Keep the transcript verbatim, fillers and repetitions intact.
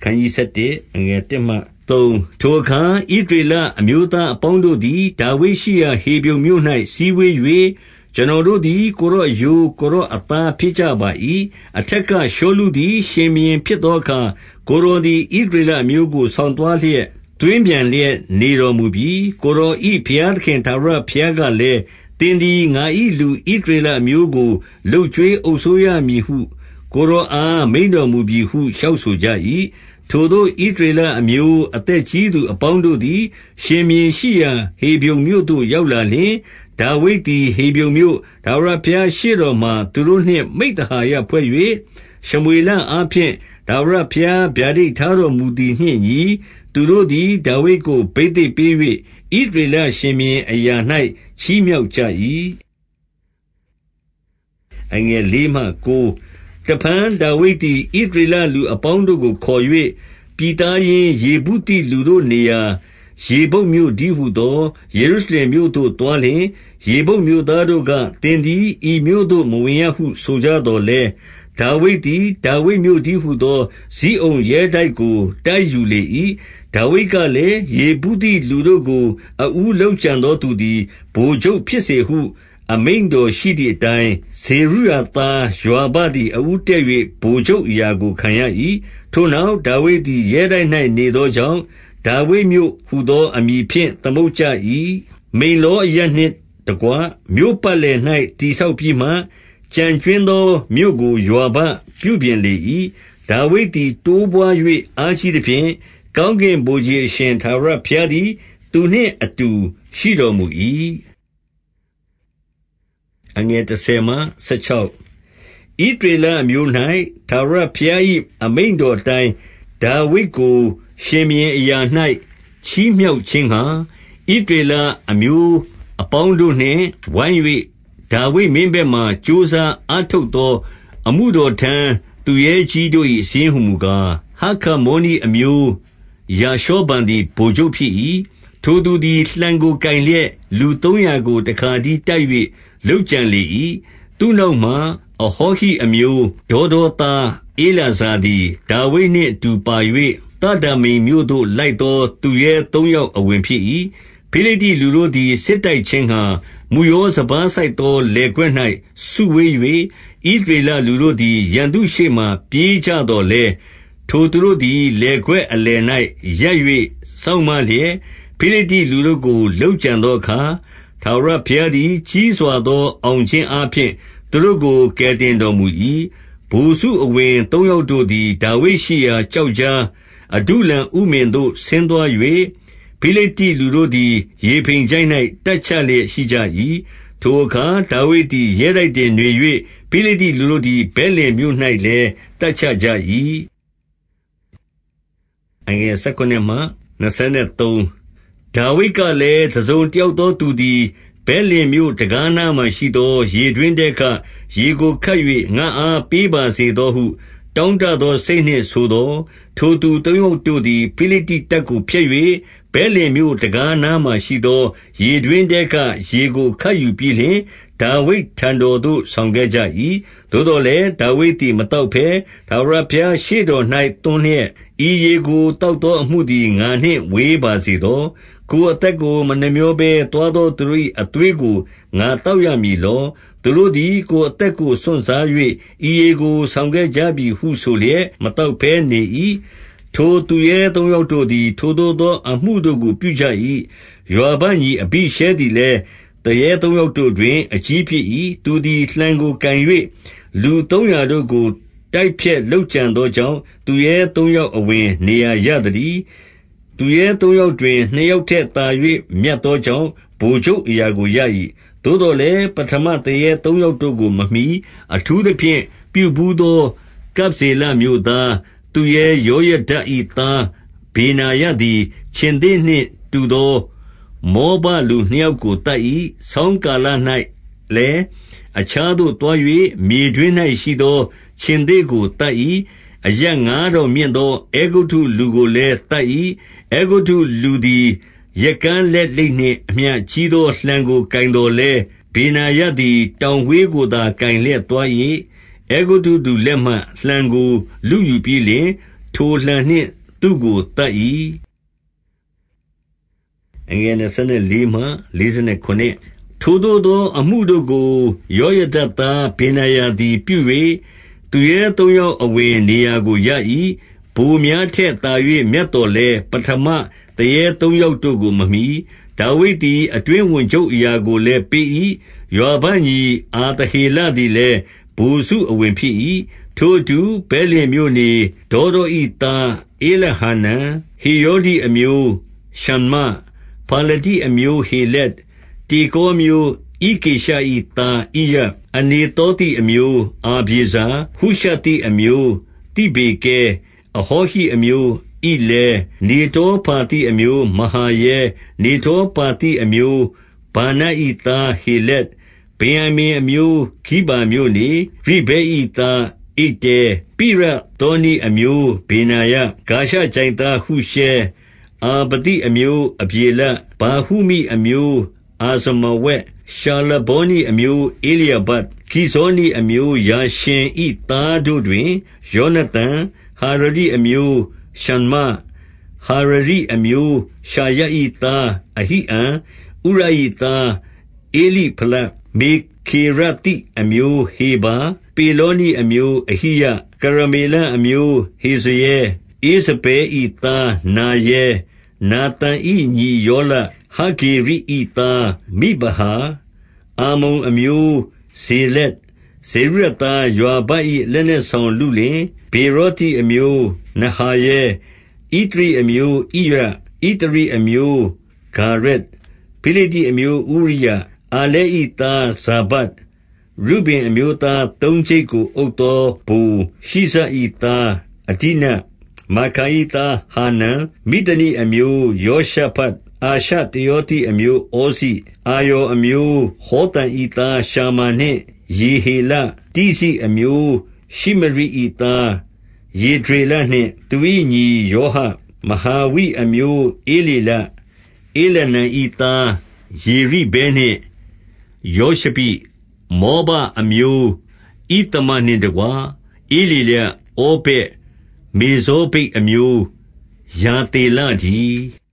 န်းကြီးဆက်တစ်အငယ်တစ်မှသုံးထိုအခါဣသရေလအမျိုးသားအပေါင်းတို့သည်ဒါဝိဒ်ရှိရာဟေဗြုန်မြို့၌စည်းဝေး၍ကျွန်တော်တို့သည်ကိုရော့အယိုကိုရော့အသားဖြစ်ကြပါ၏အထက်ကရှောလုသည်ရှင်ဘုရင်ဖြစ်သောအခါကိုရောသည်ဣသရေလအမျိုးကိုဆောင်သွားလျက်တွင်ပြန်လျက်နေတော်မူပြီးကိုရောဤဘုရားသခင်ထာဝရဘုရားကလည်းသင်သည်ငါ၏လူဣသရေလအမျိုးကိုလှုပ်ကြွေးအုပ်စိုးရမည်ဟုကိုရောအားမိန့်တော်မူပြီဟုလျှောက်ဆိုကြ၏ထိုသို့ဣသရေလအမျိုးအသက်ကြီးသူအပေါင်းတို့သည်ရှင်ဘုရင်ရှိရာဟေဗြုန်မြို့သို့ရောက်လာလျှင်ဒါဝိဒ်သည်ဟေဗြုန်မြို့ထာဝရဘုရားရှေ့တော်မှာသူတို့နှင့်မိဿဟာယဖွဲ့၍ရှမွေလအားဖြင့်ထာဝရဘုရားဗျာဒိတ်ထားတော်မူသည်နှင့်ညီသူတို့သည်ဒါဝိဒ်ကိုဘိသိက်ပေး၍ဣသရေလရှင်ဘုရင်အရာ၌ချီးမြှောက်ကြ၏အငယ်လေးမှကိုတဖန်ဒါဝိဒ်သည်ဣသရေလလူအပေါင်းတို့ကိုခေါ်၍ပြည်သားရင်းယေဗုသိလူတို့နေရာယေဗုတ်မြို့ဒီဟုသောယေရုရှလင်မြို့သို့တွားလျင်ယေဗုတ်မြို့သားတို့ကသင်သည်ဤမြို့သို့မဝင်ရဟုဆိုကြတော်လဲဒါဝိဒ်သည်ဒါဝိဒ်မြို့ဒီဟုသောဇိအုန်ရဲတိုက်ကိုတိုက်ယူလေ၏ဒါဝိဒ်ကလည်းယေဗုသိလူတို့ကိုအဦးလောက်ကြံသောသူသည်ဗိုလ်ချုပ်ဖြစ်စေဟုအမိန့်တော်ရှိသည့်အတိုင်းဇေရုယာသားယွာဘသည်အဦးတက်၍ဗိုလ်ချုပ်အရာကိုခံရ၏ထိုနောက်ဒါဝိဒ်သည်ရဲတိုက်၌နေသောကြောင့်ဒါဝိဒ်မြို့ဟူသောအမည်ဖြင့်သမုတ်ကြ၏မိန်လောအရပ်နှင့်တကွမြို့ပတ်လည်၌တည်ဆောက်ပြီးမှကြံကျွင်းသောမြို့ကိုယွာဘပြုပြင်လေ၏ဒါဝိဒ်သည်တိုးပွား၍အားကြီးသဖြင့်ကောင်းကင်ဗိုလ်ခြေအရှင်ထာဝရဘုရားသည်သူနှင့်အတူရှိတော်မူ၏အငယ်တစ်ဆယ်မှဆယ်ခြောက်ဣသရေလအမျိုး၌ထာဝရဘုရား၏အမိန့်တော်တိုင်းဒါဝိဒ်ကိုရှင်ဘုရင်အရာ၌ချီးမြှောက်ခြင်းဟာဣသရေလအမျိုးအပေါင်းတို့နှင့်ဝိုင်း၍ဒါဝိဒ်မင်းဘက်မှကြိုးစားအားထုတ်သောအမှုတော်ထမ်းသူရဲကြီးတို့၏စည်းဟုမူကားဟခမောနိအမျိုးယာရှောဗန်သည်ဗိုလ်ချုပ်ဖြစ်၏ထိုသူသည်လှံကိုကင်လျက်လူသုံးရာကိုတခါတည်းတိုက်၍လုပ်ကြံလေ၏သူနောက်မှအဟောဟိအမျိုးဒေါဒေါသားဧလာဇာသည်ဒါဝိဒ်နှင့်အတူပါ၍တဒမိမ်မြို့သို့လိုက်သောသူရဲသုံးယောက်အဝင်ဖြစ်၏ဖိလိတ္တိလူတို့သည်စစ်တိုက်ခြင်းဟာမူယောစပါးဆိုင်သောလေကွက်၌စုဝေး၍ဣသရေလလူတို့သည်ရန်သူရှေ့မှပြေးကြတော်လဲထိုသူတို့သည်လေကွက်အလယ်၌ရပ်၍စောင့်မလျက်ဖိလိတ္တိလူတို့ကိုလှုပ်ကြံသောအခါထာဝရဘုရားသည်ကြီးစွာသောအောင်ခြင်းအားဖြင့်သူတို့ကိုကယ်တင်တော်မူ၏ဗိုလ်စုအဝင်သုံးယောက်တို့သည်ဒါဝိဒ်ရှိရာကြောက်ကြားအဒုလံဥမင်သို့ဆင်းသွား၍ဖိလိတ္တိလူတို့သည်ရေဖိမ်ချိုင့်၌တပ်ချလျက်ရှိကြ၏ထိုအခါဒါဝိဒ်သည်ရဲတိုက်တွင်နေ၍ဖိလိတ္တိလူတို့သည်ဗက်လင်မြို့၌လည်းတပ်ချကြ၏အငယ်၁၉မှ၂၃ဒါဝိဒ်ကလည်းတစုံတယောက်သောသူသည်ဗက်လင်မြို့တံခါးနားမှရှိသောရေတွင်းထဲကရေကိုခတ်၍ငါအားပေးပါစေသောဟုတောင်းတသောစိတ်နှင့်ဆိုသောထိုသူသုံးယောက်တို့သည်ဖိလိတ္တိတပ်ကိုဖျက်၍ဗက်လင်မြို့တံခါးနားမှရှိသောရေတွင်းထဲကရေကိုခတ်ယူပြီးလျှင်ဒါဝိဒ်ထံတော်သို့ဆောင်ခဲ့ကြ၏သို့တော်လည်းဒါဝိဒ်သည်မတောက်ဘဲထာဝရဘုရားရှေ့တော်၌သွန်းလျက်ဤရေကိုတောက်သောအမှုသည်ငါနှင့်ဝေးပါစေသောကိုယ်အသက်ကိုမနှမြောဘဲတွားသောသူတို့၏အသွေးကိုငါတောက်ရမည်လောသူတို့သည်ကိုယ်အသက်ကိုစွန့်စား၍ဤရေကိုဆောင်ခဲ့ကြပြီဟုဆိုလျက်မတောက်ဘဲနေ၏ထိုသူရဲသုံးယောက်တို့သည်ထိုသို့သောအမှုတို့ကိုပြုကြ၏ယွာဘညီအဘိရှဲသည်လည်းတရဲသုံးယောက်တို့တွင်အကြီးဖြစ်၏သူသည်လှံကိုကန်၍လူသုံးရာတို့ကိုတိုက်ဖြက်လှုပ်ကြံသောကြောင့်သူရဲသုံးယောက်အဝင်နေရာရသည်သူရဲသုံးယောက်တွင်နှစ်ယောက်ထက်သာ၍မြတ်သောကြောင့်ဗိုလ်ချုပ်အရာကိုရ၏သို့တော်လည်းပထမတရဲသုံးယောက်တို့ကိုမမီအထူးသဖြင့်ပြုဘူးသောကပ်ဇေလမြို့သားသူရဲယောယဒ၏သားဘေနာယသည်ခြင်္သေ့နှင့်တူသောမောဘလူနှစ်ယောက်ကိုတတ်၏ဆောင်းကာလ၌လည်းအခြားသို့တွား၍မြေတွင်း၌ရှိသောခြင်္သေ့ကိုတတ်၏အရပ်ငါးတော်မြင့်သောအေဂုတ္တုလူကိုလည်းတတ်၏အေဂုတ္တုလူသည်ရက်ကန်းလက်လိပ်နှင့်အမျှကြီးသောလှံကိုကင်တော်လဲဗေနာယသည်တောင်ဝေးကိုသာကင်လျက်သွား၏အေဂုတ္တုလူလက်မှလှံကိုလူယူပြီးလျှင်ထိုလှံနှင့်သူ့ကိုတတ်၏အငယ်၂၄မှ၄ခုထိုသို့သောအမှုတို့ကိုယောယဒသားဗေနာယသည်ပြု၍သူရဲသုံးယောက်အဝင်နေရာကိုရ၏ဗိုလ်များထက်သာ၍မြတ်တော်လဲပထမတရဲသုံးယောက်တို့ကိုမမီဒါဝိဒ်သည်အတွင်းဝန်ချုပ်အရာကိုလည်းပေး၏ယောဗန်ကြီးအာသဟေလသည်လည်းဗိုလ်စုအဝင်ဖြစ်၏ထိုအတူဗဲလင်မြို့နေဒေါဒောဤသားအေလဟာနန်ဟေယောဒီအမျိုးရှမ္မဖာလတိအမျိုးဟေလက်တေကောမျိုးဣကေရှာဤသားဣယအနေတောတိအမျိုးအာပြေဇာဟုရှတိအမျိုးတိဘေကဲအဟောဟိအမျိုးဣလဲနေတောပါတိအမျိုးမဟာယေနေတောပါတိအမျိုးဘာနာဤသားဟေလက်ဗေယမင်အမျိုးခိဘာမျိုးနေရိဘဲဤသားဣတေပိရတောနီအမျိုးဘေနာယဂါရှကြိုင်သားဟုရှဲအာပတိအမျိုးအပြေလဘာဟုမိအမျိုးအာဇမဝက်ရှာလဘောနီအမျိုးအေလျာဘတ်ခိဇောနီအမျိုးယာရှင်ဤသားတို့တွင်ယောနသန်ဟာရဒီအမျိုးရှမ္မဟာရဒီအမျိုးရှာယဤသားအဟိအံဥရဤသားအေလိဖလမေခေရတိအမျိုးဟေဘာပေလောနီအမျိုးအဟိယကရမေလအမျိုးဟေဇယေဧစပေဤသားနာယေနာတန်ဤညီယောလဟဂေရိဤသားမိဘဟာအာမုံအမျိုးဇေလက်ဇေရသားယွာဘဤလက်နဲ့ဆောင်လူလင်ဘေရောတိအမျိုးနဟာယေဣတရိအမျိုးဣရဣတရိအမျိုးဂါရက်ဖိလိတိအမျိုးဥရိယအာလဲဤသားဇာဘတ်ရုဘင်အမျိုးသားသုံးချိတ်ကိုအုပ်သောဘူရှိဇဤသားအဒိနမာခာဤသားဟာနန်မိဒနိအမျိုးယောရှဖတ်အာရှတယောတိအမျိုးဩစီအာယောအမျိုးဟောတန်ဤသားရှာမာနှင့်ယေဟေလတိစီအမျိုးရှိမရိဤသားယေဒရေလနှင့်သူ၏ညီယောဟမဟာဝိအမျိုးအေလီလအေလနန်ဤသားယေရိဘဲနှင့်ယောရှပိမောဘအမျိုးဣတမနှင့်တကွာအေလီလဩပေမေဇောပိအမျိုးယာတေလကြီး